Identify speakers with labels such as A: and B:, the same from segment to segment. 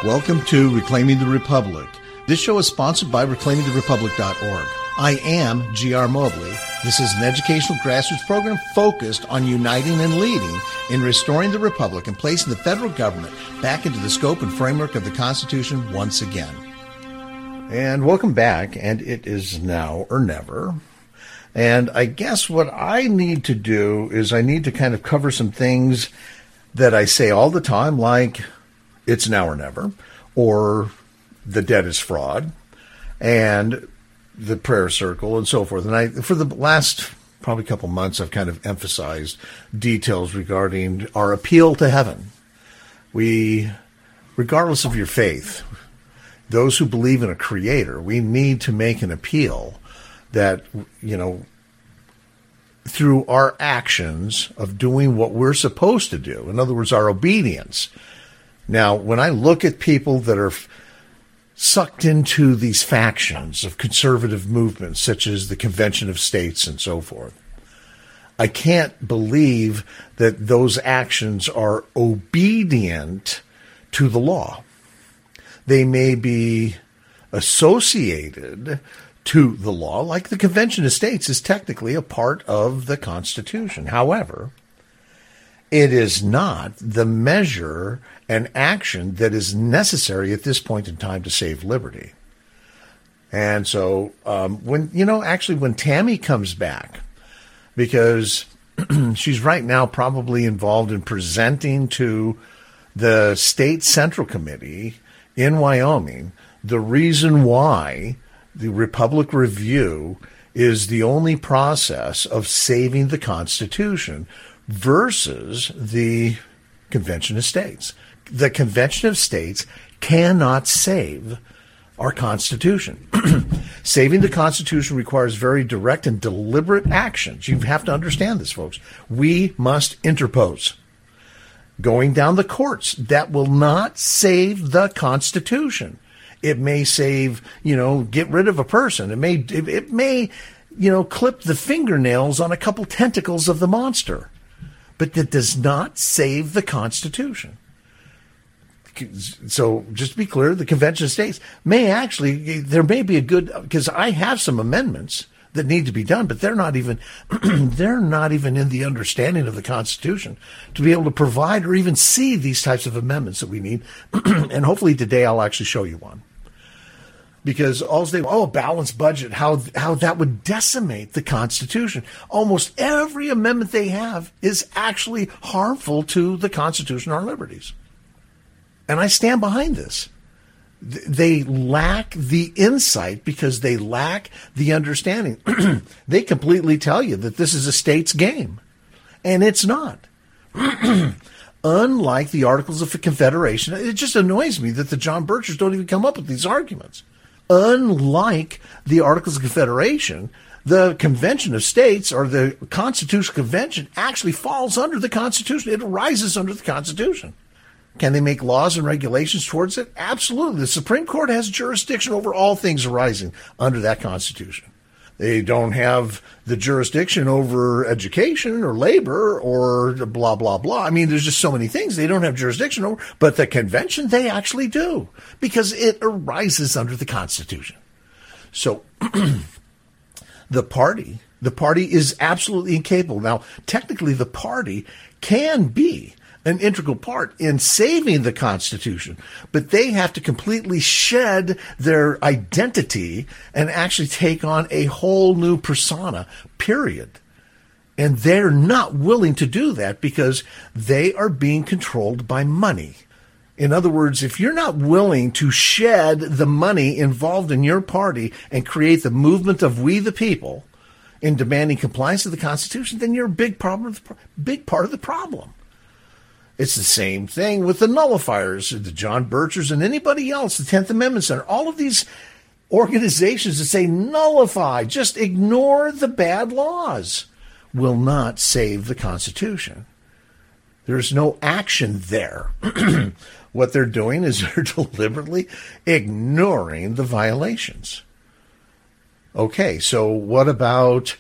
A: Welcome to Reclaiming the Republic. This show is sponsored by reclaimingtherepublic.org. I am G.R. Mobley. This is an educational grassroots program focused on uniting and leading in restoring the Republic and placing the federal government back into the scope and framework of the Constitution once again. And welcome back, and it is now or never. And I guess what I need to do is I need to kind of cover some things that I say all the time, like it's now or never, or the debt is fraud, and the prayer circle, and so forth. And for the last probably couple months, I've kind of emphasized details regarding our appeal to heaven. We, regardless of your faith, those who believe in a creator, we need to make an appeal that, through our actions of doing what we're supposed to do, in other words, our obedience. Now, when I look at people that are sucked into these factions of conservative movements, such as the Convention of States and so forth, I can't believe that those actions are obedient to the law. They may be associated to the law, like the Convention of States is technically a part of the Constitution. However, it is not the measure and action that is necessary at this point in time to save liberty. And so when Tammy comes back, because she's right now probably involved in presenting to the state central committee in Wyoming the reason why the Republic Review is the only process of saving the Constitution versus the Convention of States. The Convention of States cannot save our Constitution. Saving the Constitution requires very direct and deliberate actions. You have to understand this, folks. We must interpose. Going down the courts, that will not save the Constitution. It may save, get rid of a person. It may, clip the fingernails on a couple tentacles of the monster. But that does not save the Constitution. So just to be clear, the Convention of States there may be because I have some amendments that need to be done, but they're not even in the understanding of the Constitution to be able to provide or even see these types of amendments that we need. And hopefully today I'll actually show you one. Because a balanced budget, how that would decimate the Constitution. Almost every amendment they have is actually harmful to the Constitution, our liberties. And I stand behind this. They lack the insight because they lack the understanding. They completely tell you that this is a state's game, and it's not. Unlike the Articles of Confederation, it just annoys me that the John Birchers don't even come up with these arguments. Unlike the Articles of Confederation, the Convention of States, or the Constitutional Convention, actually falls under the Constitution. It arises under the Constitution. Can they make laws and regulations towards it? Absolutely. The Supreme Court has jurisdiction over all things arising under that Constitution. They don't have the jurisdiction over education or labor or blah, blah, blah. I mean, there's just so many things they don't have jurisdiction over. But the convention, they actually do, because it arises under the Constitution. So the party is absolutely incapable. Now, technically, the party can be an integral part in saving the Constitution, but they have to completely shed their identity and actually take on a whole new persona, period. And they're not willing to do that because they are being controlled by money. In other words, if you're not willing to shed the money involved in your party and create the movement of we the people in demanding compliance with the Constitution, then you're a big part of the problem. It's the same thing with the nullifiers, the John Birchers and anybody else, the 10th Amendment Center, all of these organizations that say nullify, just ignore the bad laws, will not save the Constitution. There's no action there. What they're doing is they're deliberately ignoring the violations. Okay, so what about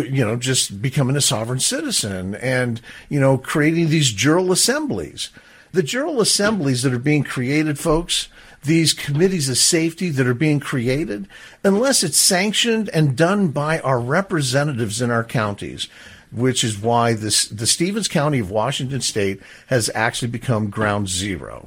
A: just becoming a sovereign citizen and, creating these jural assemblies? The General Assemblies that are being created, folks, these committees of safety that are being created, unless it's sanctioned and done by our representatives in our counties, which is why the Stevens County of Washington State has actually become ground zero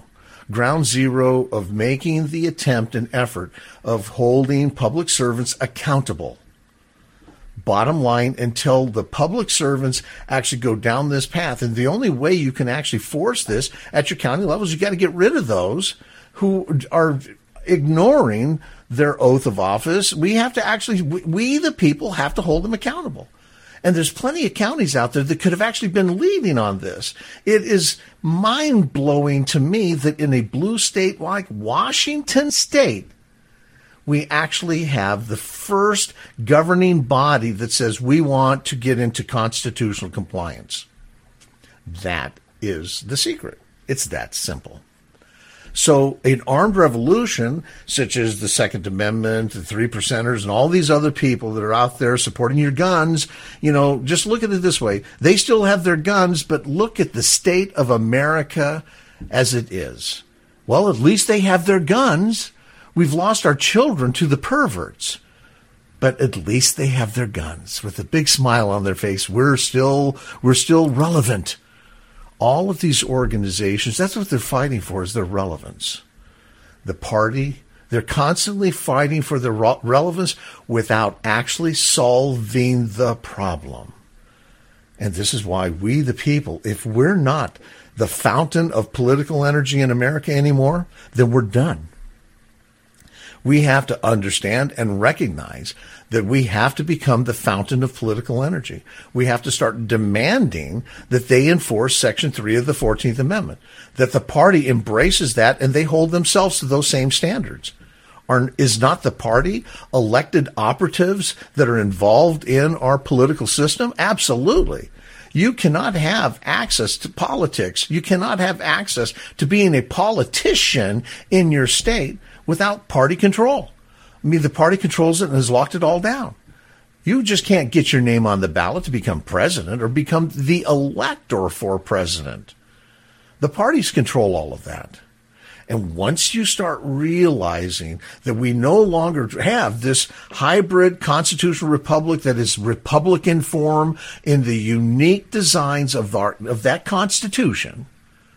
A: of making the attempt and effort of holding public servants accountable. Bottom line, until the public servants actually go down this path. And the only way you can actually force this at your county levels, you got to get rid of those who are ignoring their oath of office. We have to actually, we the people have to hold them accountable. And there's plenty of counties out there that could have actually been leading on this. It is mind-blowing to me that in a blue state like Washington State, we actually have the first governing body that says we want to get into constitutional compliance. That is the secret. It's that simple. So an armed revolution, such as the Second Amendment, the Three Percenters, and all these other people that are out there supporting your guns, just look at it this way. They still have their guns, but look at the state of America as it is. Well, at least they have their guns. We've lost our children to the perverts, but at least they have their guns with a big smile on their face. We're still relevant. All of these organizations, that's what they're fighting for, is their relevance. The party, they're constantly fighting for their relevance without actually solving the problem. And this is why we, the people, if we're not the fountain of political energy in America anymore, then we're done. We have to understand and recognize that we have to become the fountain of political energy. We have to start demanding that they enforce Section 3 of the 14th Amendment, that the party embraces that and they hold themselves to those same standards. Is not the party elected operatives that are involved in our political system? Absolutely. You cannot have access to politics. You cannot have access to being a politician in your state without party control. I mean, the party controls it and has locked it all down. You just can't get your name on the ballot to become president or become the elector for president. The parties control all of that. And once you start realizing that we no longer have this hybrid constitutional republic that is Republican form in the unique designs of that Constitution,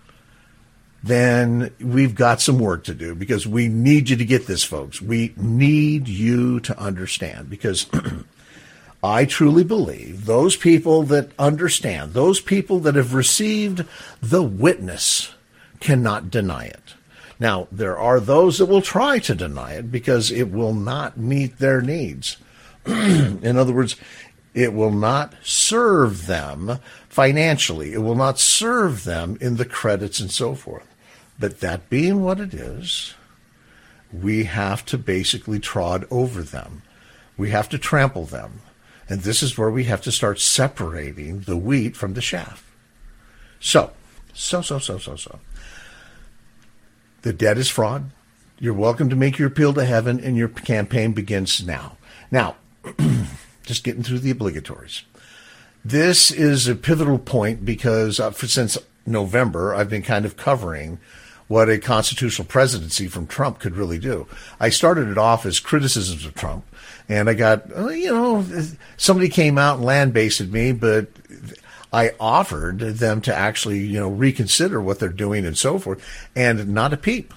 A: then we've got some work to do, because we need you to get this, folks. We need you to understand, because I truly believe those people that understand, those people that have received the witness, cannot deny it. Now, there are those that will try to deny it because it will not meet their needs. In other words, it will not serve them financially. It will not serve them in the credits and so forth. But that being what it is, we have to basically trod over them. We have to trample them. And this is where we have to start separating the wheat from the chaff. So. The debt is fraud. You're welcome to make your appeal to heaven, and your campaign begins now. Now, just getting through the obligatories. This is a pivotal point because since November, I've been kind of covering what a constitutional presidency from Trump could really do. I started it off as criticisms of Trump, and I got, somebody came out and land-based me, but I offered them to actually, reconsider what they're doing and so forth, and not a peep.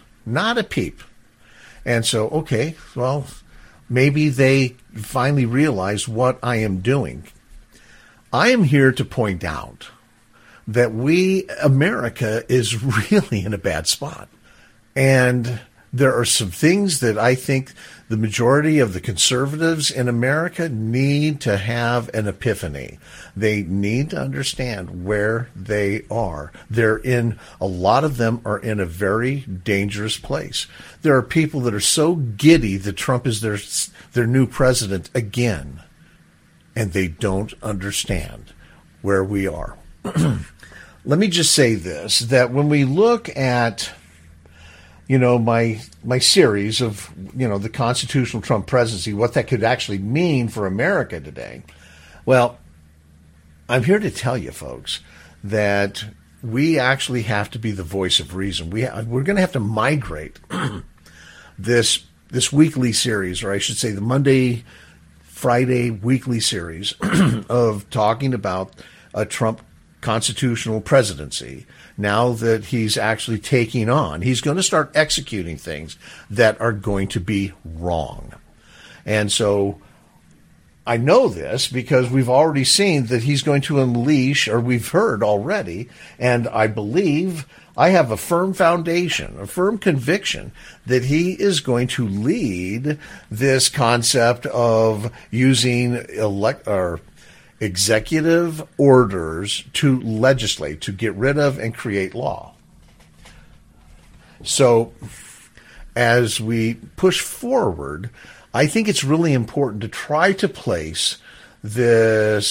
A: And so, okay, well, maybe they finally realize what I am doing. I am here to point out that America is really in a bad spot. And there are some things that I think the majority of the conservatives in America need to have an epiphany. They need to understand where they are. A lot of them are in a very dangerous place. There are people that are so giddy that Trump is their new president again, and they don't understand where we are. Let me just say this, that when we look at my series of, the constitutional Trump presidency, what that could actually mean for America today. Well, I'm here to tell you, folks, that we actually have to be the voice of reason. We're going to have to migrate this weekly series, or I should say the Monday, Friday weekly series of talking about a Trump constitutional presidency. Now that he's actually taking on, he's going to start executing things that are going to be wrong. And so I know this because we've already seen that he's going to unleash, or we've heard already, and I believe I have a firm foundation, a firm conviction that he is going to lead this concept of using executive orders to legislate, to get rid of and create law. So as we push forward, I think it's really important to try to place the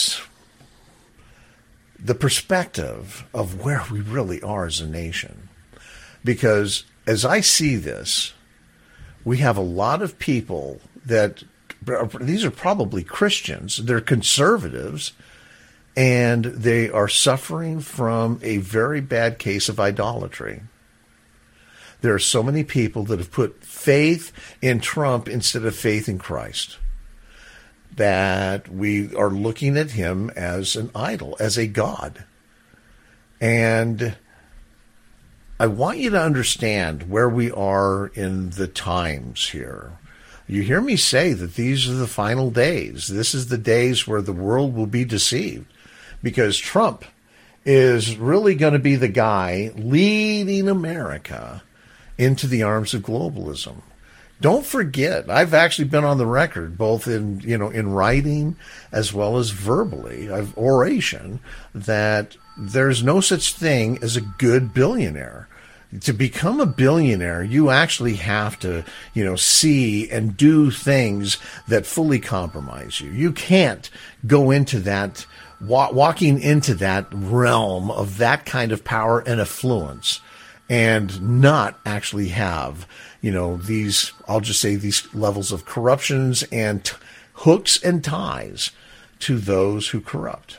A: perspective of where we really are as a nation. Because as I see this, we have a lot of people that, these are probably Christians, they're conservatives, and they are suffering from a very bad case of idolatry. There are so many people that have put faith in Trump instead of faith in Christ, that we are looking at him as an idol, as a god. And I want you to understand where we are in the times here. You hear me say that these are the final days. This is the days where the world will be deceived, because Trump is really going to be the guy leading America into the arms of globalism. Don't forget, I've actually been on the record, both in writing as well as verbally, oration, that there's no such thing as a good billionaire. To become a billionaire, you actually have to, see and do things that fully compromise you. You can't go into that, walking into that realm of that kind of power and affluence and not actually have, these, I'll just say, these levels of corruptions and hooks and ties to those who corrupt.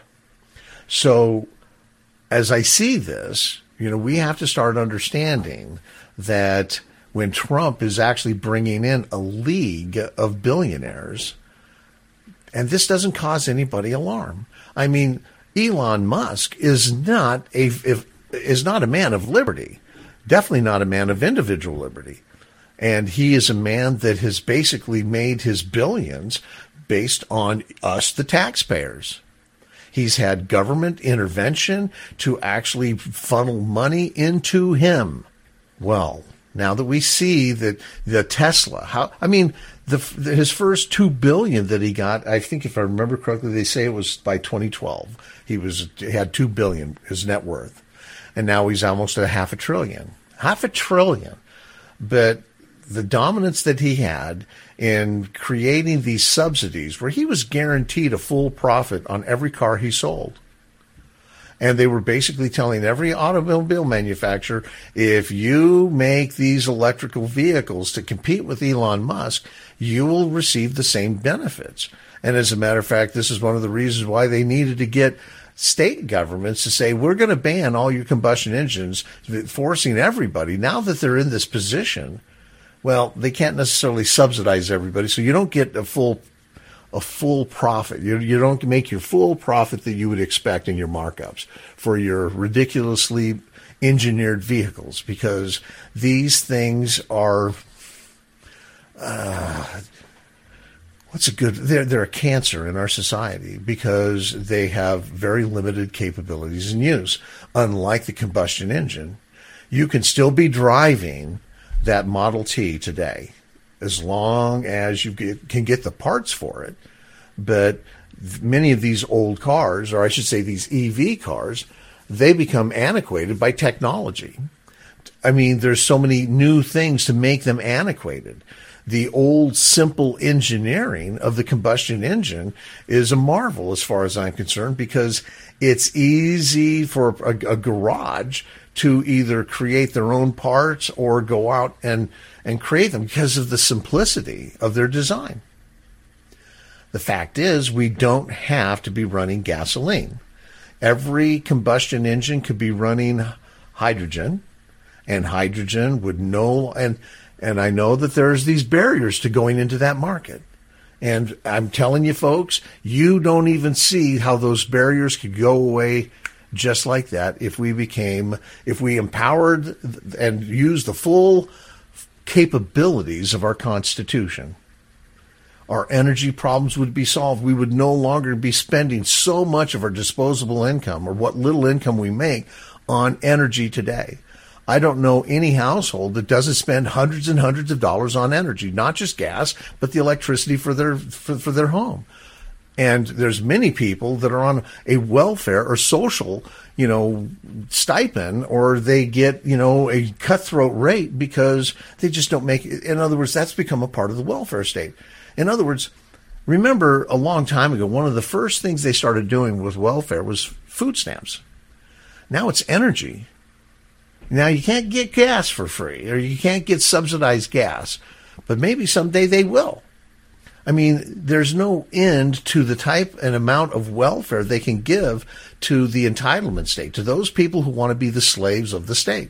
A: So as I see this, we have to start understanding that when Trump is actually bringing in a league of billionaires, and this doesn't cause anybody alarm. I mean, Elon Musk is not a man of liberty, definitely not a man of individual liberty. And he is a man that has basically made his billions based on us, the taxpayers. He's had government intervention to actually funnel money into him. Well, now that we see that the Tesla, his first $2 billion that he got, I think if I remember correctly, they say it was by 2012. He had $2 billion, his net worth. And now he's almost at $500 billion. But the dominance that he had in creating these subsidies, where he was guaranteed a full profit on every car he sold. And they were basically telling every automobile manufacturer, if you make these electrical vehicles to compete with Elon Musk, you will receive the same benefits. And as a matter of fact, this is one of the reasons why they needed to get state governments to say, we're going to ban all your combustion engines, forcing everybody. Now that they're in this position, well, they can't necessarily subsidize everybody, so you don't get a full profit. You don't make your full profit that you would expect in your markups for your ridiculously engineered vehicles, because these things are they're a cancer in our society, because they have very limited capabilities and use. Unlike the combustion engine, you can still be driving that Model T today, as long as you can get the parts for it. But many of these old cars, or I should say these EV cars, they become antiquated by technology. I mean, there's so many new things to make them antiquated. The old, simple engineering of the combustion engine is a marvel as far as I'm concerned, because it's easy for a garage to either create their own parts or go out and create them because of the simplicity of their design. The fact is, we don't have to be running gasoline. every combustion engine could be running hydrogen, and hydrogen would and I know that there's these barriers to going into that market. And I'm telling you, folks, you don't even see how those barriers could go away just like that if we empowered and used the full capabilities of our Constitution. Our energy problems would be solved. We would no longer be spending so much of our disposable income, or what little income we make, on energy today. I don't know any household that doesn't spend hundreds and hundreds of dollars on energy, not just gas, but the electricity for their home. And there's many people that are on a welfare or social, stipend, or they get, a cutthroat rate because they just don't make it. In other words, that's become a part of the welfare state. In other words, remember a long time ago, one of the first things they started doing with welfare was food stamps. Now it's energy. Now you can't get gas for free, or you can't get subsidized gas, but maybe someday they will. I mean, there's no end to the type and amount of welfare they can give to the entitlement state, to those people who want to be the slaves of the state.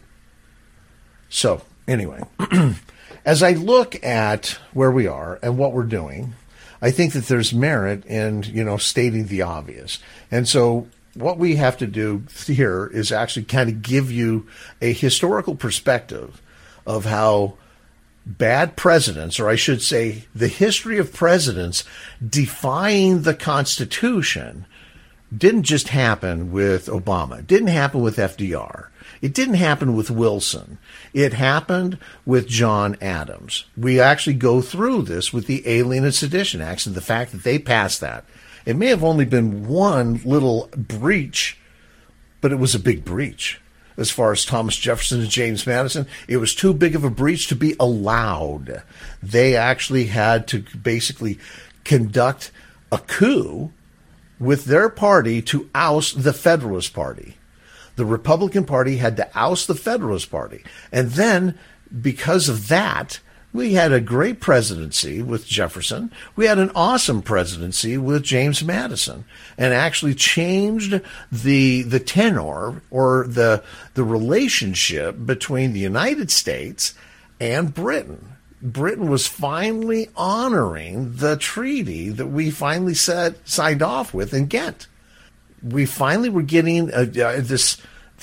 A: So, anyway, as I look at where we are and what we're doing, I think that there's merit in, stating the obvious. And so what we have to do here is actually kind of give you a historical perspective of how bad presidents, or I should say the history of presidents defying the Constitution, didn't just happen with Obama. It didn't happen with FDR. It didn't happen with Wilson. It happened with John Adams. We actually go through this with the Alien and Sedition Acts and the fact that they passed that. It may have only been one little breach, but it was a big breach. As far as Thomas Jefferson and James Madison, it was too big of a breach to be allowed. They actually had to basically conduct a coup with their party to oust the Federalist Party. The Republican Party had to oust the Federalist Party. And then, because of that, we had a great presidency with Jefferson. We had an awesome presidency with James Madison, and actually changed the tenor, or the relationship between the United States and Britain. Britain was finally honoring the treaty that we finally signed off with in Ghent. We finally were getting this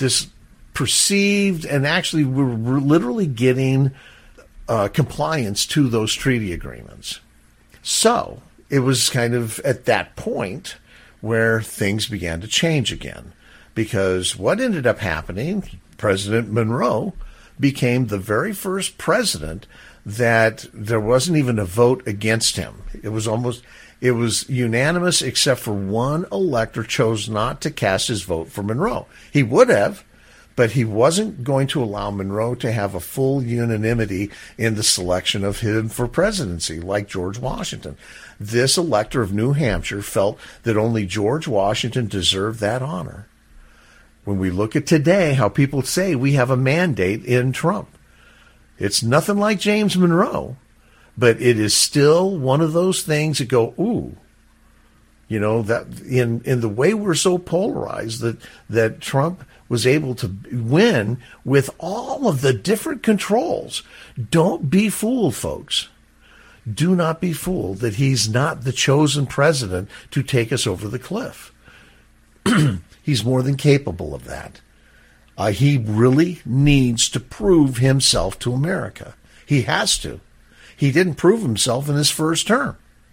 A: perceived, and actually we're literally getting compliance to those treaty agreements. So it was kind of at that point where things began to change again, because what ended up happening, President Monroe became the very first president that there wasn't even a vote against him. It was unanimous, except for one elector chose not to cast his vote for Monroe. He would have, but he wasn't going to allow Monroe to have a full unanimity in the selection of him for presidency, like George Washington. This elector of New Hampshire felt that only George Washington deserved that honor. When we look at today, how people say we have a mandate in Trump, it's nothing like James Monroe, but it is still one of those things that go, ooh, that in the way we're so polarized, that Trump was able to win with all of the different controls. Don't be fooled, folks. Do not be fooled that he's not the chosen president to take us over the cliff. He's more than capable of that. He really needs to prove himself to America. He has to. He didn't prove himself in his first term.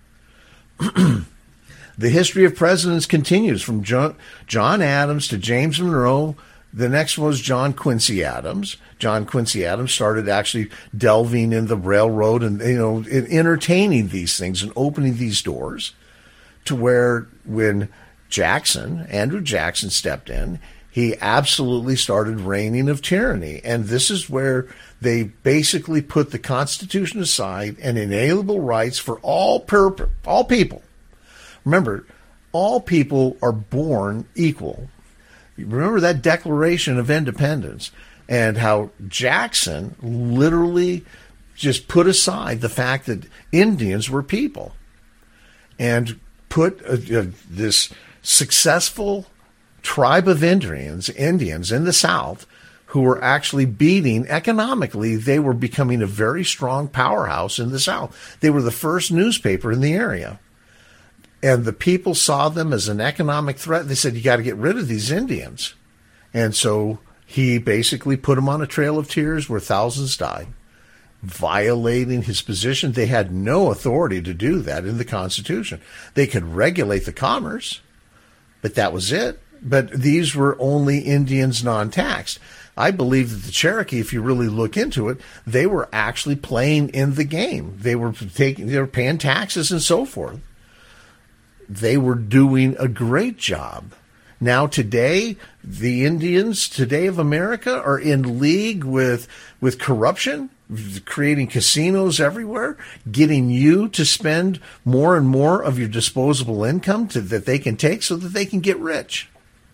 A: The history of presidents continues from John Adams to James Monroe. The next was John Quincy Adams. John Quincy Adams started actually delving in the railroad and, entertaining these things and opening these doors, to where when Andrew Jackson stepped in, he absolutely started reigning of tyranny. And this is where they basically put the Constitution aside and inalienable rights for all people. Remember, all people are born equal. Remember that Declaration of Independence, and how Jackson literally just put aside the fact that Indians were people, and put this successful tribe of Indians in the South who were actually beating economically. They were becoming a very strong powerhouse in the South. They were the first newspaper in the area. And the people saw them as an economic threat. They said, you got to get rid of these Indians. And so he basically put them on a trail of tears where thousands died, violating his position. They had no authority to do that in the Constitution. They could regulate the commerce, but that was it. But these were only Indians non-taxed. I believe that the Cherokee, if you really look into it, they were actually playing in the game. They were paying taxes and so forth. They were doing a great job. Now today, the Indians today of America are in league with corruption, creating casinos everywhere, getting you to spend more and more of your disposable income that they can take so that they can get rich.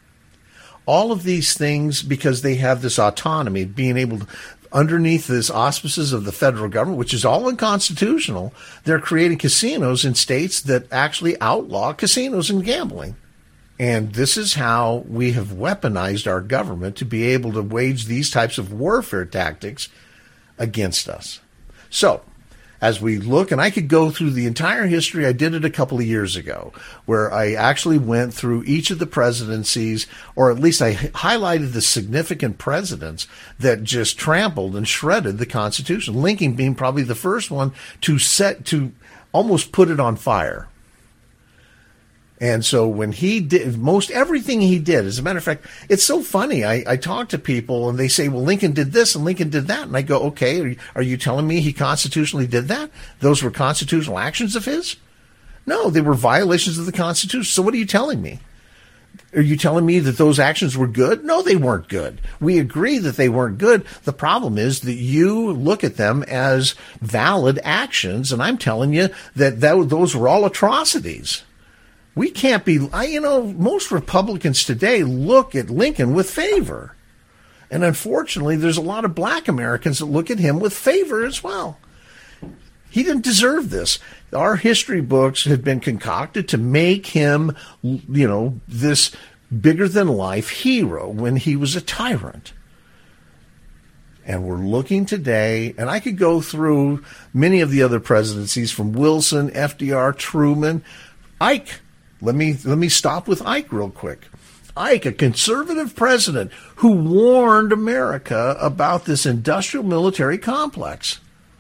A: All of these things because they have this autonomy, being able to, underneath this auspices of the federal government, which is all unconstitutional, they're creating casinos in states that actually outlaw casinos and gambling. And this is how we have weaponized our government to be able to wage these types of warfare tactics against us. So, as we look, and I could go through the entire history, I did it a couple of years ago, where I actually went through each of the presidencies, or at least I highlighted the significant presidents that just trampled and shredded the Constitution. Lincoln being probably the first one to almost put it on fire. And so when he did most everything he did, as a matter of fact, it's so funny. I talk to people and they say, well, Lincoln did this and Lincoln did that. And I go, okay, are you telling me he constitutionally did that? Those were constitutional actions of his? No, they were violations of the Constitution. So what are you telling me? Are you telling me that those actions were good? No, they weren't good. We agree that they weren't good. The problem is that you look at them as valid actions. And I'm telling you that those were all atrocities. We can't be, most Republicans today look at Lincoln with favor. And unfortunately, there's a lot of black Americans that look at him with favor as well. He didn't deserve this. Our history books have been concocted to make him, this bigger than life hero when he was a tyrant. And we're looking today, and I could go through many of the other presidencies from Wilson, FDR, Truman, Ike. Let me stop with Ike real quick. Ike, a conservative president who warned America about this industrial military complex.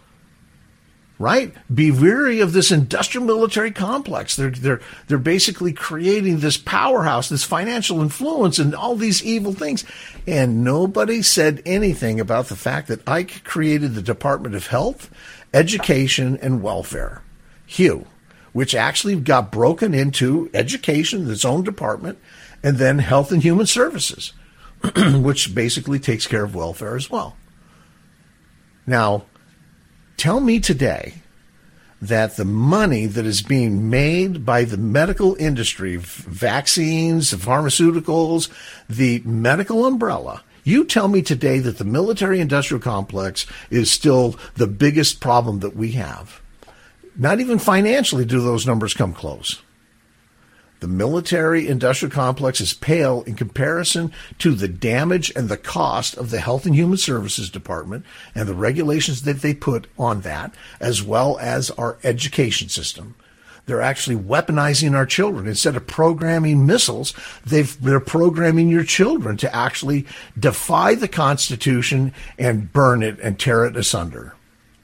A: Right? Be wary of this industrial military complex. They're basically creating this powerhouse, this financial influence, and all these evil things. And nobody said anything about the fact that Ike created the Department of Health, Education, and Welfare, HUE, which actually got broken into education, its own department, and then Health and Human Services, which basically takes care of welfare as well. Now, tell me today that the money that is being made by the medical industry, vaccines, pharmaceuticals, the medical umbrella, you tell me today that the military-industrial complex is still the biggest problem that we have. Not even financially do those numbers come close. The military-industrial complex is pale in comparison to the damage and the cost of the Health and Human Services Department and the regulations that they put on that, as well as our education system. They're actually weaponizing our children. Instead of programming missiles, they're programming your children to actually defy the Constitution and burn it and tear it asunder.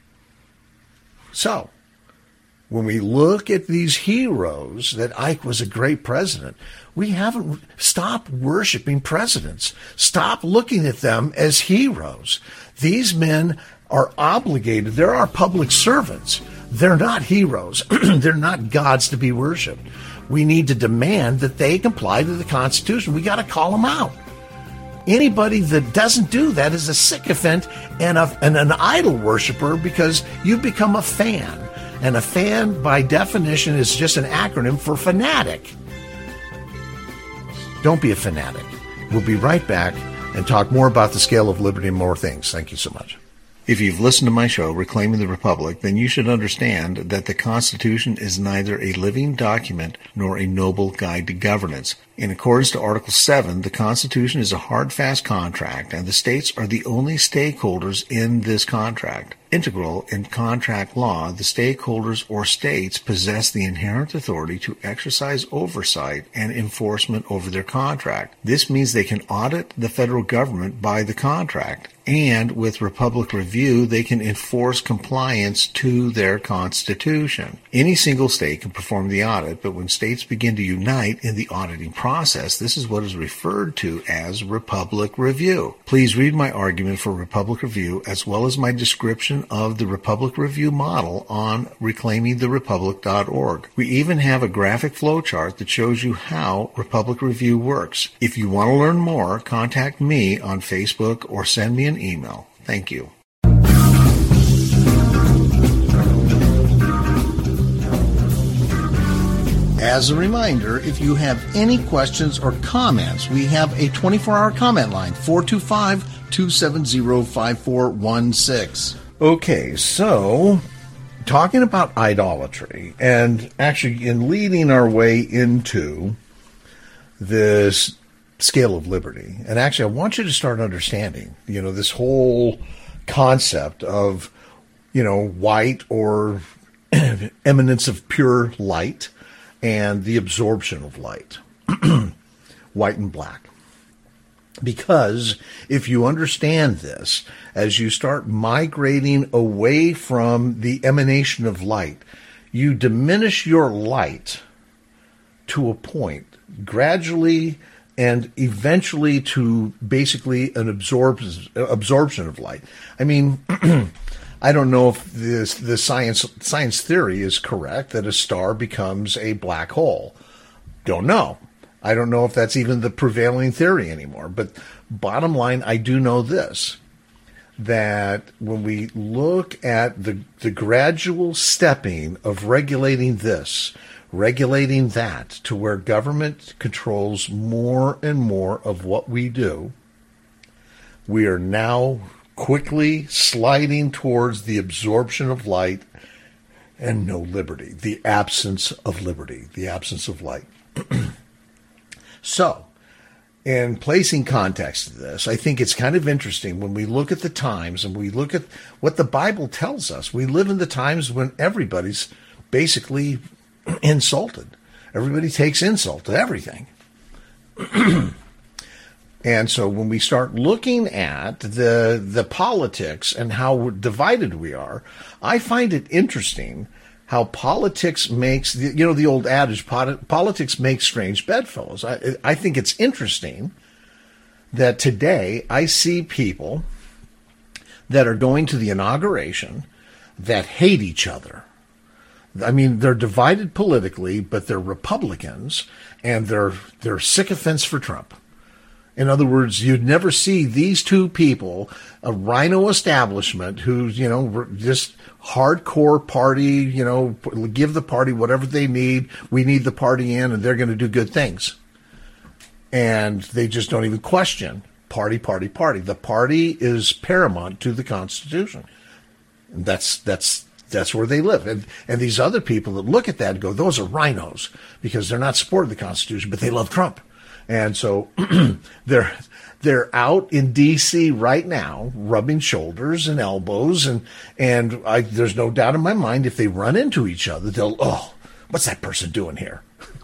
A: So, when we look at these heroes, that Ike was a great president, we haven't stopped worshiping presidents. Stop looking at them as heroes. These men are obligated. They're our public servants. They're not heroes. They're not gods to be worshiped. We need to demand that they comply to the Constitution. We got to call them out. Anybody that doesn't do that is a sycophant and an idol worshiper because you've become a fan. And a fan, by definition, is just an acronym for fanatic. Don't be a fanatic. We'll be right back and talk more about the scale of liberty and more things. Thank you so much. If you've listened to my show, Reclaiming the Republic, then you should understand that the Constitution is neither a living document nor a noble guide to governance. In accordance to Article 7, the Constitution is a hard, fast contract, and the states are the only stakeholders in this contract. Integral in contract law, the stakeholders or states possess the inherent authority to exercise oversight and enforcement over their contract. This means they can audit the federal government by the contract, and with Republic Review, they can enforce compliance to their Constitution. Any single state can perform the audit, but when states begin to unite in the auditing process, this is what is referred to as Republic Review. Please read my argument for Republic Review as well as my description of the Republic Review model on reclaimingtherepublic.org. We even have a graphic flowchart that shows you how Republic Review works. If you want to learn more, contact me on Facebook or send me an email. Thank you. As a reminder, if you have any questions or comments, we have a 24-hour comment line, 425-270-5416. Okay, so talking about idolatry, and actually in leading our way into this scale of liberty, and actually I want you to start understanding, this whole concept of, white or eminence of pure light, and the absorption of light, white and black. Because if you understand this, as you start migrating away from the emanation of light, you diminish your light to a point, gradually and eventually to basically an absorption of light. I mean, I don't know if the science theory is correct that a star becomes a black hole. Don't know. I don't know if that's even the prevailing theory anymore. But bottom line, I do know this, that when we look at the gradual stepping of regulating this, regulating that, to where government controls more and more of what we do, we are now quickly sliding towards the absorption of light and no liberty, the absence of liberty, the absence of light. So, in placing context to this, I think it's kind of interesting when we look at the times and we look at what the Bible tells us. We live in the times when everybody's basically insulted. Everybody takes insult to everything. And so when we start looking at the politics and how divided we are, I find it interesting how politics makes, the old adage, politics makes strange bedfellows. I think it's interesting that today I see people that are going to the inauguration that hate each other. I mean, they're divided politically, but they're Republicans, and they're sycophants for Trump. In other words, you'd never see these two people, a rhino establishment who's, just hardcore party, give the party whatever they need. We need the party in, and they're going to do good things. And they just don't even question party. The party is paramount to the Constitution. And that's where they live. And these other people that look at that and go, those are rhinos, because they're not supporting the Constitution, but they love Trump. And so they're out in D.C. right now, rubbing shoulders and elbows, and there's no doubt in my mind if they run into each other, what's that person doing here?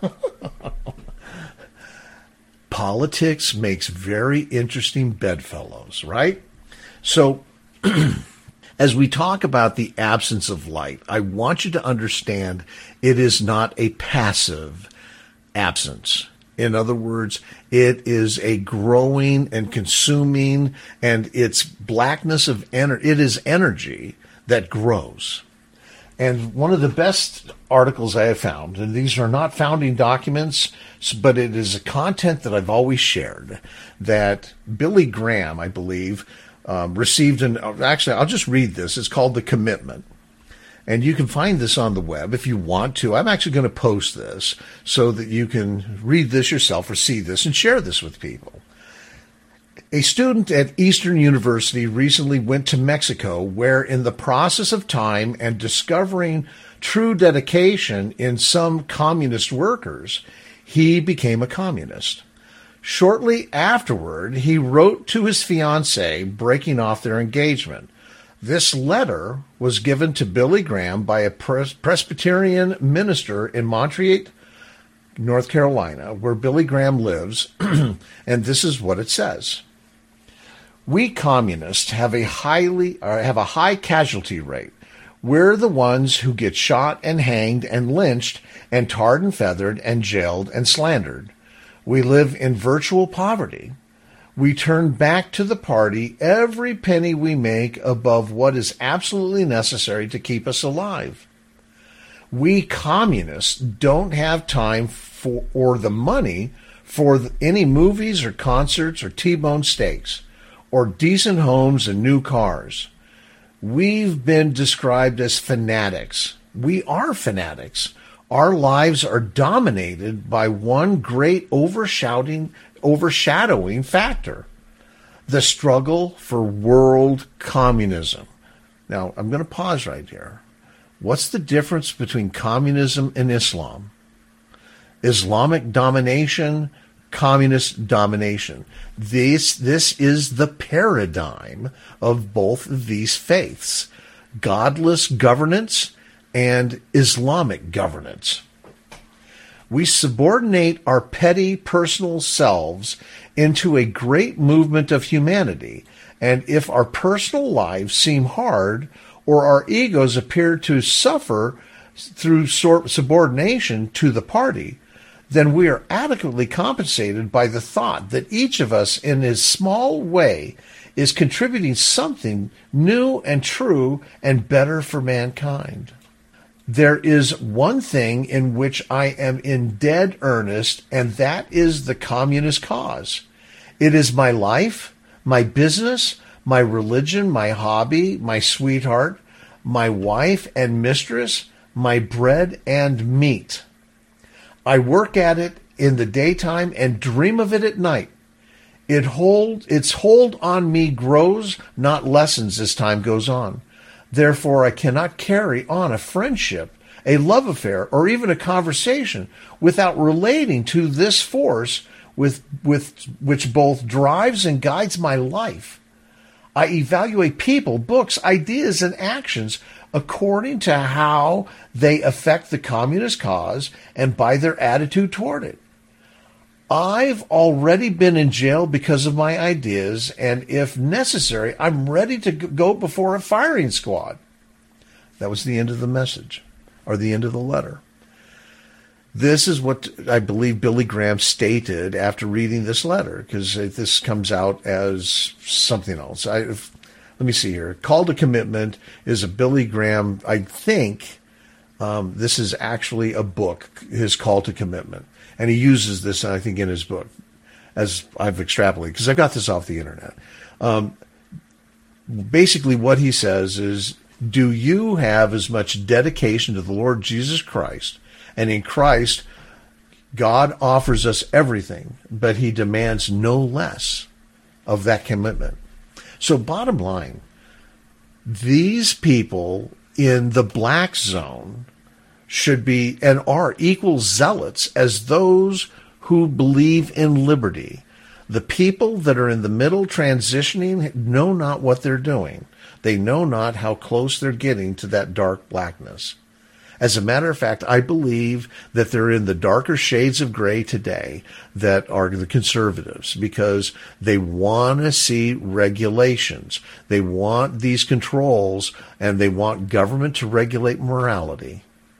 A: Politics makes very interesting bedfellows, right? So as we talk about the absence of light, I want you to understand it is not a passive absence. In other words, it is a growing and consuming, and it's blackness of energy. It is energy that grows. And one of the best articles I have found, and these are not founding documents, but it is a content that I've always shared, that Billy Graham, I believe, received actually, I'll just read this. It's called The Commitment. And you can find this on the web if you want to. I'm actually going to post this so that you can read this yourself or see this and share this with people. A student at Eastern University recently went to Mexico, where in the process of time and discovering true dedication in some communist workers, he became a communist. Shortly afterward, he wrote to his fiancée, breaking off their engagement. This letter was given to Billy Graham by a Presbyterian minister in Montreat, North Carolina, where Billy Graham lives, and this is what it says. We communists have a high casualty rate. We're the ones who get shot and hanged and lynched and tarred and feathered and jailed and slandered. We live in virtual poverty. We turn back to the party every penny we make above what is absolutely necessary to keep us alive. We communists don't have time for or the money for any movies or concerts or T-bone steaks or decent homes and new cars. We've been described as fanatics. We are fanatics. Our lives are dominated by one great overshadowing factor, the struggle for world communism. Now, I'm going to pause right here. What's the difference between communism and Islam? Islamic domination, communist domination. This is the paradigm of both of these faiths, godless governance and Islamic governance. We subordinate our petty personal selves into a great movement of humanity, and if our personal lives seem hard or our egos appear to suffer through subordination to the party, then we are adequately compensated by the thought that each of us in his small way is contributing something new and true and better for mankind. There is one thing in which I am in dead earnest, and that is the communist cause. It is my life, my business, my religion, my hobby, my sweetheart, my wife and mistress, my bread and meat. I work at it in the daytime and dream of it at night. Its hold on me grows, not lessens as time goes on. Therefore, I cannot carry on a friendship, a love affair, or even a conversation without relating to this force with which both drives and guides my life. I evaluate people, books, ideas, and actions according to how they affect the communist cause and by their attitude toward it. I've already been in jail because of my ideas, and if necessary, I'm ready to go before a firing squad. That was the end of the message, or the end of the letter. This is what I believe Billy Graham stated after reading this letter, because this comes out as something else. Let me see here. Call to Commitment is a Billy Graham, I think this is actually a book, his Call to Commitment. And he uses this, I think, in his book, as I've extrapolated, because I got this off the internet. Basically, what he says is, do you have as much dedication to the Lord Jesus Christ? And in Christ, God offers us everything, but he demands no less of that commitment. So bottom line, these people in the black zone should be and are equal zealots as those who believe in liberty. The people that are in the middle transitioning know not what they're doing. They know not how close they're getting to that dark blackness. As a matter of fact, I believe that they're in the darker shades of gray today that are the conservatives, because they want to see regulations. They want these controls, and they want government to regulate morality,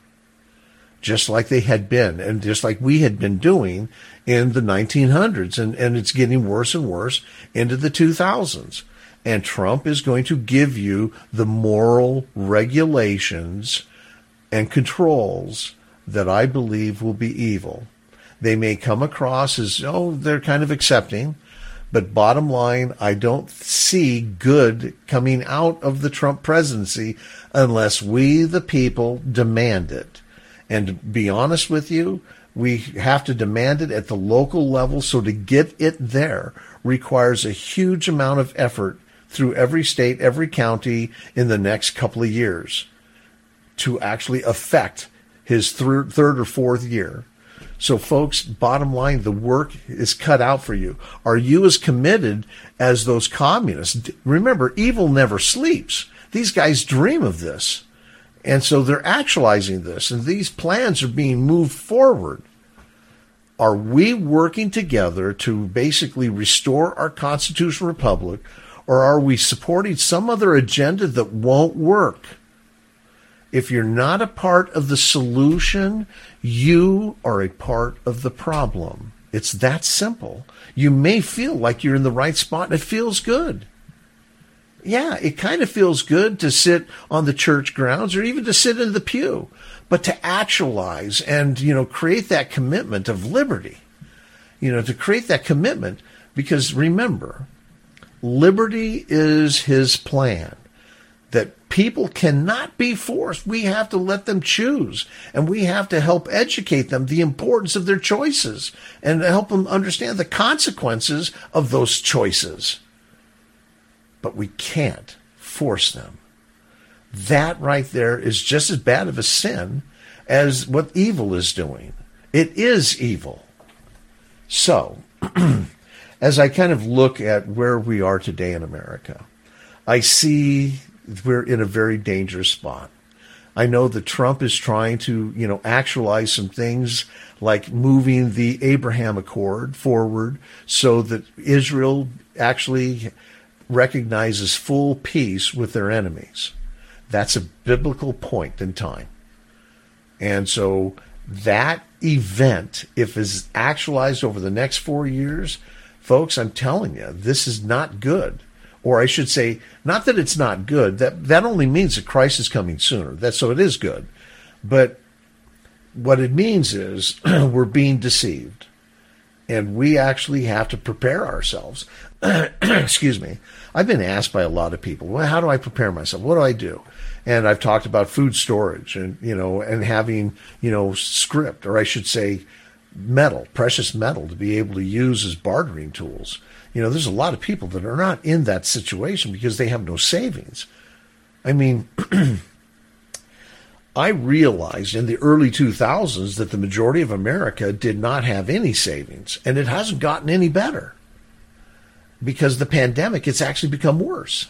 A: just like they had been, and just like we had been doing in the 1900s, and it's getting worse and worse into the 2000s. And Trump is going to give you the moral regulations and controls that I believe will be evil. They may come across as, they're kind of accepting, but bottom line, I don't see good coming out of the Trump presidency unless we, the people, demand it. And to be honest with you, we have to demand it at the local level. So to get it there requires a huge amount of effort through every state, every county in the next couple of years to actually affect his third or fourth year. So folks, bottom line, the work is cut out for you. Are you as committed as those communists? Remember, evil never sleeps. These guys dream of this. And so they're actualizing this, and these plans are being moved forward. Are we working together to basically restore our constitutional republic, or are we supporting some other agenda that won't work? If you're not a part of the solution, you are a part of the problem. It's that simple. You may feel like you're in the right spot and it feels good. Yeah, it kind of feels good to sit on the church grounds or even to sit in the pew, but to actualize and, create that commitment of liberty, to create that commitment, because remember, liberty is his plan, that people cannot be forced. We have to let them choose, and we have to help educate them the importance of their choices and help them understand the consequences of those choices. But we can't force them. That right there is just as bad of a sin as what evil is doing. It is evil. So, as I kind of look at where we are today in America, I see we're in a very dangerous spot. I know that Trump is trying to, actualize some things like moving the Abraham Accord forward so that Israel actually recognizes full peace with their enemies. That's a biblical point in time. And so that event, if is actualized over the next 4 years, folks, I'm telling you, this is not good. Or I should say, not that it's not good. That only means that Christ is coming sooner. So it is good. But what it means is we're being deceived. And we actually have to prepare ourselves. Excuse me. I've been asked by a lot of people, well, how do I prepare myself? What do I do? And I've talked about food storage and, and having, script, or I should say metal, precious metal to be able to use as bartering tools. There's a lot of people that are not in that situation because they have no savings. I mean, I realized in the early 2000s that the majority of America did not have any savings, and it hasn't gotten any better. Because the pandemic, it's actually become worse.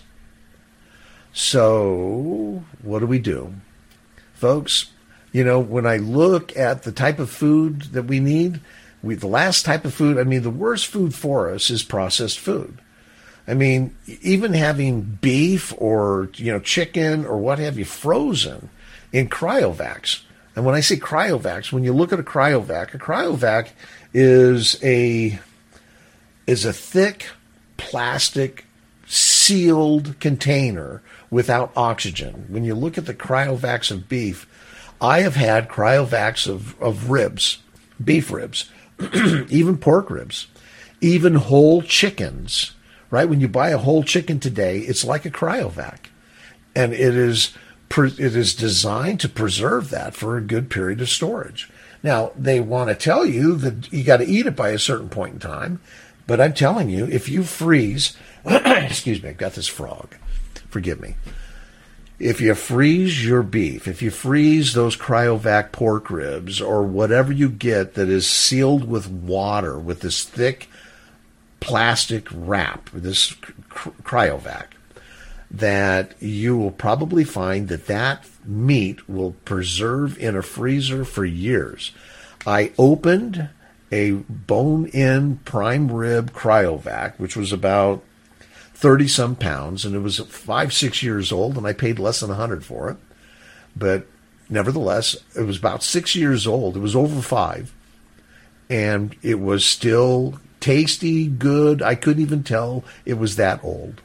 A: So what do? Folks, when I look at the type of food that we need, the last type of food, the worst food for us is processed food. Even having beef or, chicken or what have you frozen in cryovacs. And when I say cryovacs, when you look at a cryovac is a thick plastic sealed container without oxygen. When you look at the cryovacs of beef, I have had cryovacs of ribs, beef ribs, even pork ribs, even whole chickens, right? When you buy a whole chicken today, it's like a cryovac. And it is designed to preserve that for a good period of storage. Now, they want to tell you that you got to eat it by a certain point in time. But I'm telling you, if you freeze, excuse me, I've got this frog. Forgive me. If you freeze your beef, if you freeze those cryovac pork ribs or whatever you get that is sealed with water, with this thick plastic wrap, this cryovac, that you will probably find that meat will preserve in a freezer for years. I opened a bone-in prime rib cryovac, which was about 30-some pounds, and it was 5-6 years old, and I paid less than $100 for it. But nevertheless, it was about 6 years old. It was over 5, and it was still tasty, good. I couldn't even tell it was that old.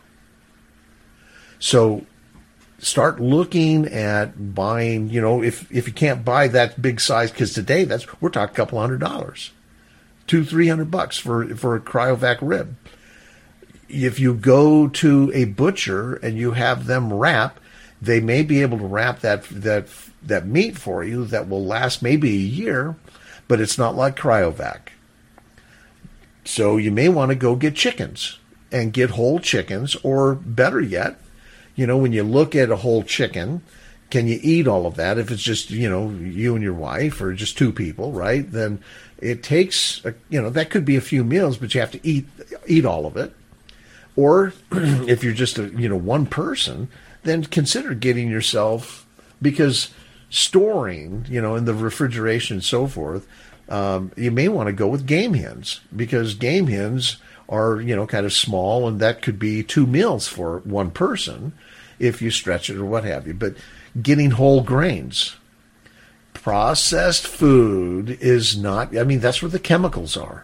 A: So start looking at buying, if you can't buy that big size, because today we're talking a couple $100. $200-$300 for a cryovac rib. If you go to a butcher and you have them wrap, they may be able to wrap that that meat for you that will last maybe a year, but it's not like cryovac. So you may want to go get chickens and get whole chickens, or better yet, when you look at a whole chicken, can you eat all of that? If it's just, you and your wife or just two people, right? Then it takes, that could be a few meals, but you have to eat all of it. Or if you're just, one person, then consider getting yourself, because storing, in the refrigeration and so forth, you may want to go with game hens, because game hens are, kind of small, and that could be 2 meals for one person if you stretch it or what have you. But getting whole grains, processed food is not, that's where the chemicals are.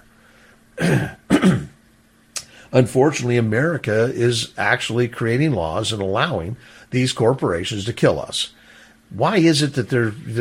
A: Unfortunately, America is actually creating laws and allowing these corporations to kill us. Why is it that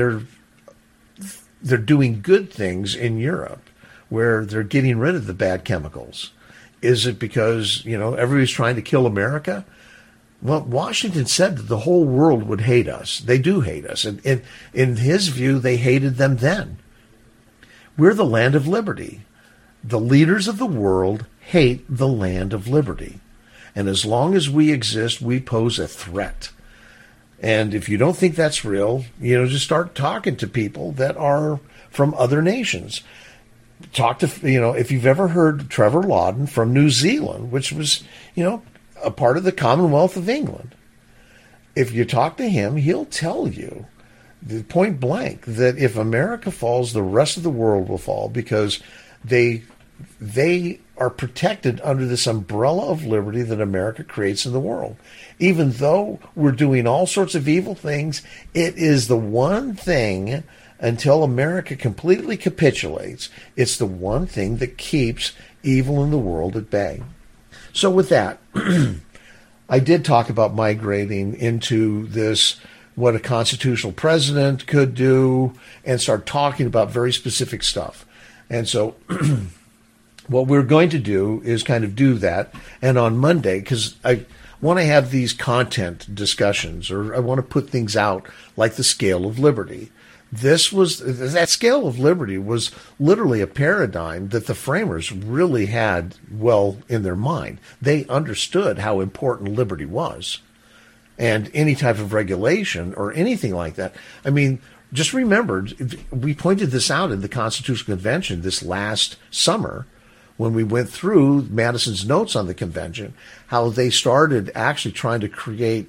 A: they're doing good things in Europe where they're getting rid of the bad chemicals? Is it because, everybody's trying to kill America? Well, Washington said that the whole world would hate us. They do hate us. And in his view, they hated them then. We're the land of liberty. The leaders of the world hate the land of liberty. And as long as we exist, we pose a threat. And if you don't think that's real, just start talking to people that are from other nations. Talk to, if you've ever heard Trevor Loudon from New Zealand, which was, a part of the Commonwealth of England. If you talk to him, he'll tell you point blank that if America falls, the rest of the world will fall, because they are protected under this umbrella of liberty that America creates in the world. Even though we're doing all sorts of evil things, it is the one thing, until America completely capitulates, it's the one thing that keeps evil in the world at bay. So with that, I did talk about migrating into this, what a constitutional president could do, and start talking about very specific stuff. And so what we're going to do is kind of do that. And on Monday, because I want to have these content discussions, or I want to put things out like the scale of liberty. That scale of liberty was literally a paradigm that the framers really had well in their mind. They understood how important liberty was, and any type of regulation or anything like that. Just remember, we pointed this out in the Constitutional Convention this last summer when we went through Madison's notes on the convention, how they started actually trying to create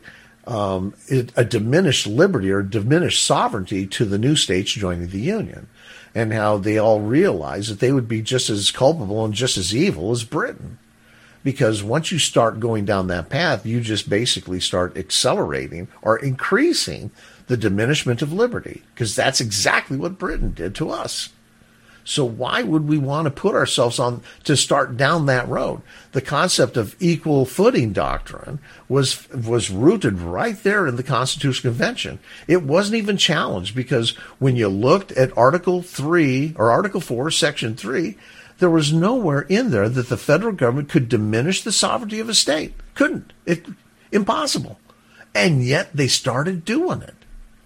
A: a diminished liberty or diminished sovereignty to the new states joining the Union, and how they all realized that they would be just as culpable and just as evil as Britain. Because once you start going down that path, you just basically start accelerating or increasing the diminishment of liberty, because that's exactly what Britain did to us. So why would we want to put ourselves on to start down that road? The concept of equal footing doctrine was rooted right there in the Constitutional Convention. It wasn't even challenged, because when you looked at Article 3 or Article 4, Section 3, there was nowhere in there that the federal government could diminish the sovereignty of a state. Couldn't. Impossible. And yet they started doing it.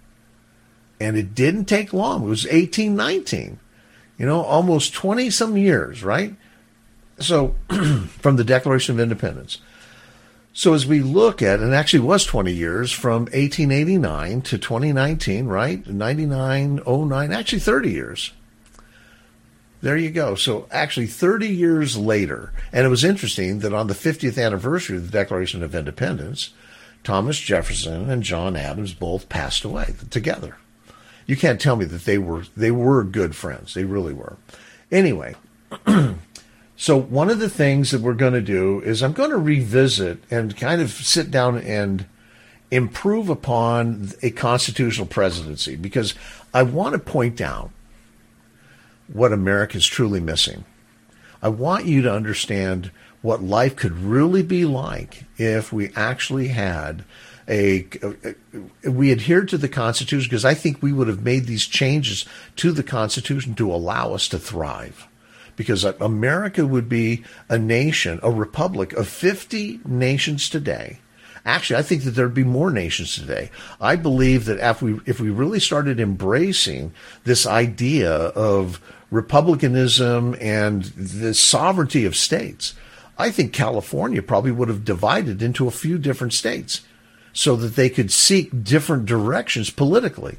A: And it didn't take long. It was 1819. Almost 20-some years, right? So, from the Declaration of Independence. So as we look at, and actually was 20 years, from 1889 to 2019, right? 99, 09, actually 30 years. There you go. So actually 30 years later, and it was interesting that on the 50th anniversary of the Declaration of Independence, Thomas Jefferson and John Adams both passed away together. You can't tell me that they were good friends. They really were. Anyway, so one of the things that we're going to do is I'm going to revisit and kind of sit down and improve upon a constitutional presidency, because I want to point out what America is truly missing. I want you to understand what life could really be like if we actually had we adhered to the Constitution, because I think we would have made these changes to the Constitution to allow us to thrive. Because America would be a nation, a republic of 50 nations today, Actually, I think that there'd be more nations today. I believe that if we really started embracing this idea of republicanism and the sovereignty of states, I think California probably would have divided into a few different states so that they could seek different directions politically.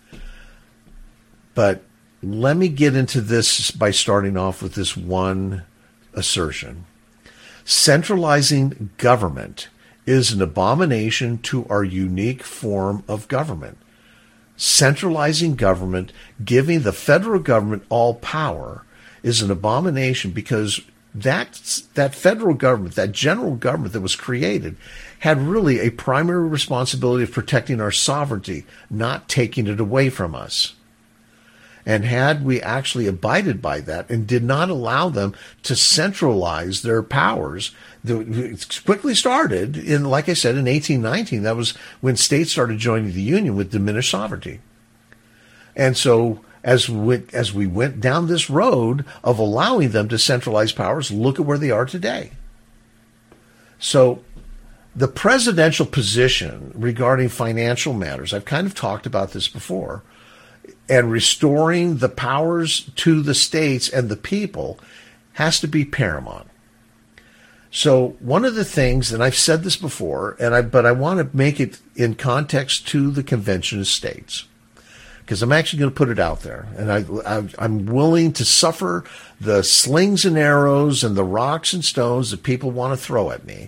A: But let me get into this by starting off with this one assertion. Centralizing government is an abomination to our unique form of government. Centralizing government, giving the federal government all power, is an abomination because that federal government, that general government that was created, had really a primary responsibility of protecting our sovereignty, not taking it away from us. And had we actually abided by that and did not allow them to centralize their powers, it quickly started in, like I said, in 1819. That was when states started joining the Union with diminished sovereignty. And so as we went down this road of allowing them to centralize powers, look at where they are today. So the presidential position regarding financial matters, I've kind of talked about this before, and restoring the powers to the states and the people has to be paramount. So one of the things, and I've said this before, but I want to make it in context to the Convention of States, because I'm actually going to put it out there, and I'm willing to suffer the slings and arrows and the rocks and stones that people want to throw at me.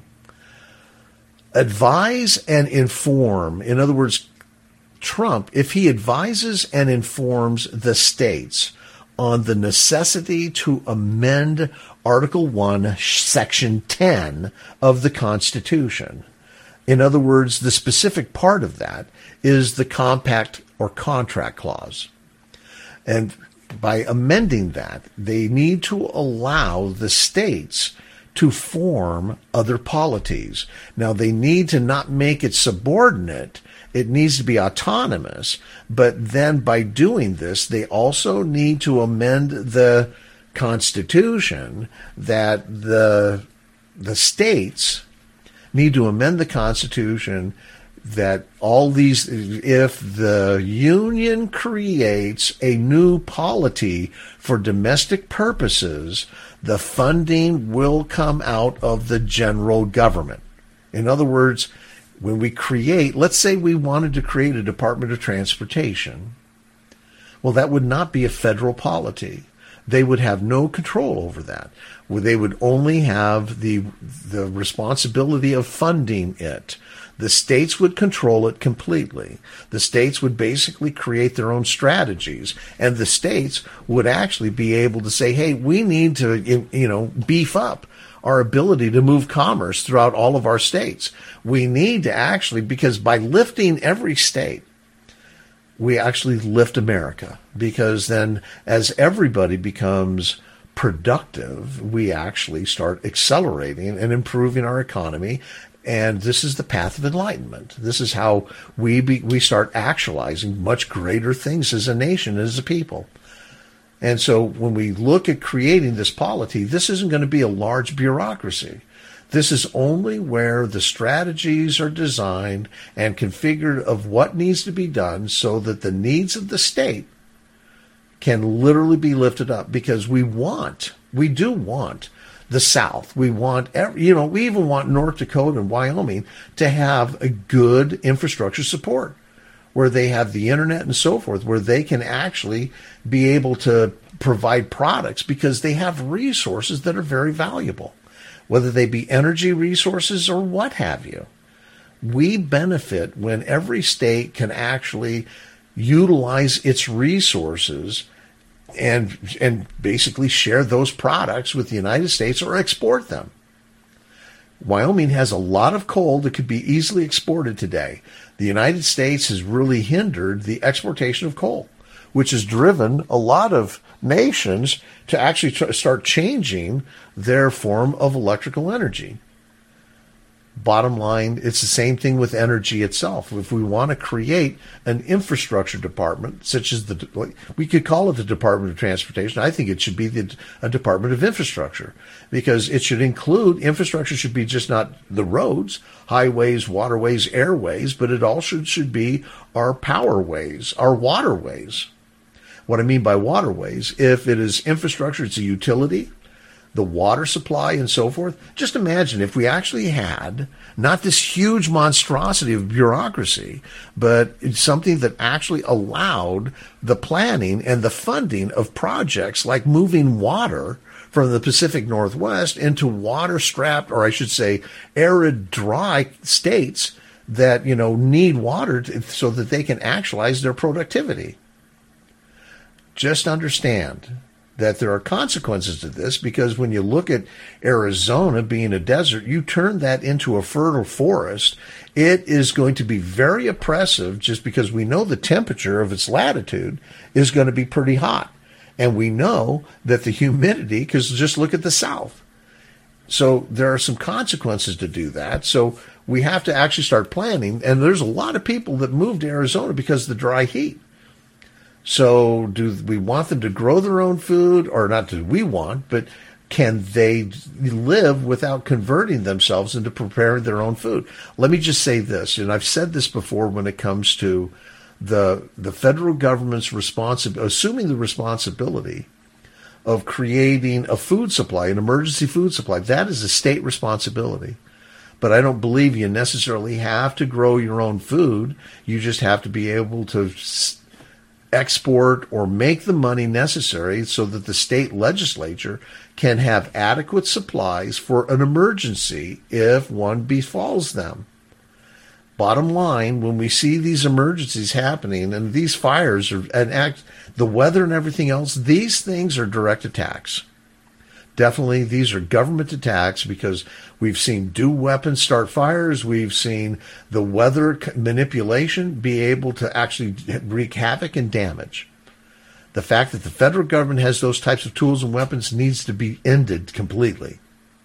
A: Advise and inform. In other words, Trump, if he advises and informs the states on the necessity to amend Article 1, Section 10 of the Constitution, in other words, the specific part of that is the compact or contract clause. And by amending that, they need to allow the states to form other polities. Now, they need to not make it subordinate. It needs to be autonomous. But then by doing this, they also need to amend the Constitution, that the states need to amend the Constitution that all these, if the Union creates a new polity for domestic purposes, the funding will come out of the general government. In other words, when we create, let's say we wanted to create a Department of Transportation, well, that would not be a federal polity. They would have no control over that. They would only have the responsibility of funding it. The states would control it completely. The states would basically create their own strategies, and the states would actually be able to say, hey, we need to, beef up our ability to move commerce throughout all of our states. We need to actually, because by lifting every state, we actually lift America, because then as everybody becomes productive, we actually start accelerating and improving our economy. And this is the path of enlightenment. This is how we start actualizing much greater things as a nation, as a people. And so when we look at creating this polity, this isn't going to be a large bureaucracy. This is only where the strategies are designed and configured of what needs to be done so that the needs of the state can literally be lifted up, because we do want the South. We want, we even want North Dakota and Wyoming to have a good infrastructure support, where they have the internet and so forth, where they can actually be able to provide products because they have resources that are very valuable, whether they be energy resources or what have you. We benefit when every state can actually utilize its resources and basically share those products with the United States or export them. Wyoming has a lot of coal that could be easily exported today. The United States has really hindered the exportation of coal, which has driven a lot of nations to actually start changing their form of electrical energy. Bottom line, it's the same thing with energy itself. If we want to create an infrastructure department, such as we could call it the Department of Transportation. I think it should be a Department of Infrastructure, because it should include, infrastructure should be just not the roads, highways, waterways, airways, but it also should be our powerways, our waterways. What I mean by waterways, if it is infrastructure, it's a utility, the water supply and so forth. Just imagine if we actually had not this huge monstrosity of bureaucracy, but it's something that actually allowed the planning and the funding of projects like moving water from the Pacific Northwest into water-strapped, or I should say arid, dry states that, need water so that they can actualize their productivity. Just understand that there are consequences to this, because when you look at Arizona being a desert, you turn that into a fertile forest. It is going to be very oppressive, just because we know the temperature of its latitude is going to be pretty hot. And we know that the humidity, because just look at the south. So there are some consequences to do that. So we have to actually start planning. And there's a lot of people that moved to Arizona because of the dry heat. So do we want them to grow their own food, or not do we want, but can they live without converting themselves into preparing their own food? Let me just say this, and I've said this before when it comes to the federal government's assuming the responsibility of creating a food supply, an emergency food supply. That is a state responsibility. But I don't believe you necessarily have to grow your own food. You just have to be able to export or make the money necessary so that the state legislature can have adequate supplies for an emergency if one befalls them. Bottom line, when we see these emergencies happening and these fires the weather and everything else, these things are direct attacks. Definitely, these are government attacks, because we've seen weapons start fires. We've seen the weather manipulation be able to actually wreak havoc and damage. The fact that the federal government has those types of tools and weapons needs to be ended completely.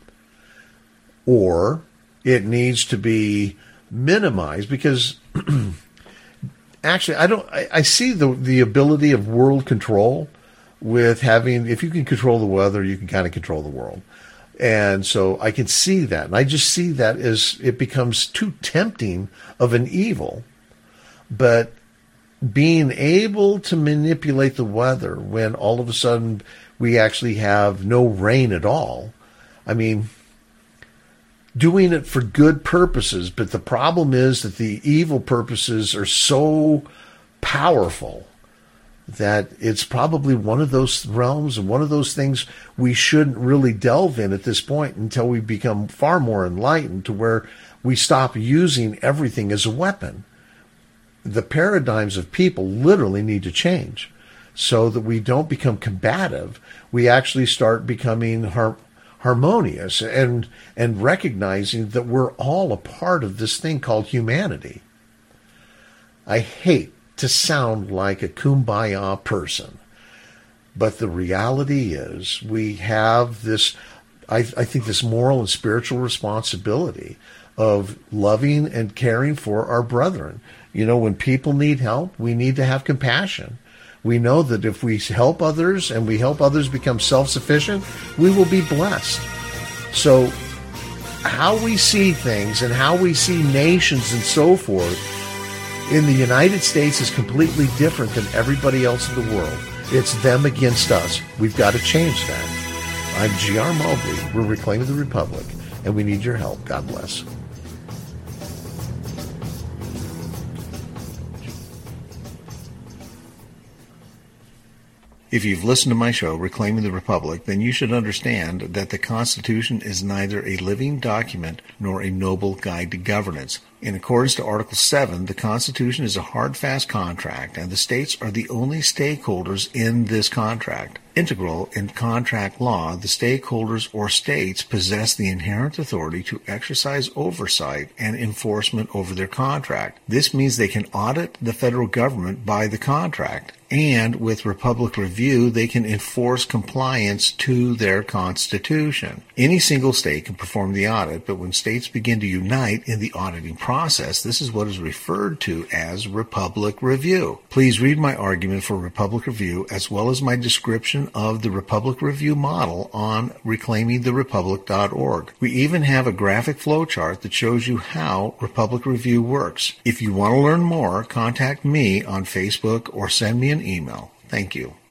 A: Or it needs to be minimized, because actually I see the ability of world control with having, if you can control the weather, you can kind of control the world. And so I can see that. And I just see that as it becomes too tempting of an evil. But being able to manipulate the weather when all of a sudden we actually have no rain at all, I mean, doing it for good purposes. But the problem is that the evil purposes are so powerful that it's probably one of those realms and one of those things we shouldn't really delve in at this point until we become far more enlightened, to where we stop using everything as a weapon. The paradigms of people literally need to change so that we don't become combative. We actually start becoming harmonious and recognizing that we're all a part of this thing called humanity. I hate to sound like a kumbaya person, but the reality is we have this, I think, this moral and spiritual responsibility of loving and caring for our brethren. When people need help, we need to have compassion. We know that if we help others and we help others become self-sufficient, we will be blessed. So how we see things and how we see nations and so forth in the United States is completely different than everybody else in the world. It's them against us. We've got to change that. I'm G.R. Mulvey. We're Reclaiming the Republic, and we need your help. God bless. If you've listened to my show, Reclaiming the Republic, then you should understand that the Constitution is neither a living document nor a noble guide to governance. In accordance to Article 7, the Constitution is a hard, fast contract, and the states are the only stakeholders in this contract. Integral in contract law, the stakeholders or states possess the inherent authority to exercise oversight and enforcement over their contract. This means they can audit the federal government by the contract, and with Republic Review, they can enforce compliance to their Constitution. Any single state can perform the audit, but when states begin to unite in the auditing process, this is what is referred to as Republic Review. Please read my argument for Republic Review as well as my description of the Republic Review model on reclaimingtherepublic.org. We even have a graphic flowchart that shows you how Republic Review works. If you want to learn more, contact me on Facebook or send me an email. Thank you.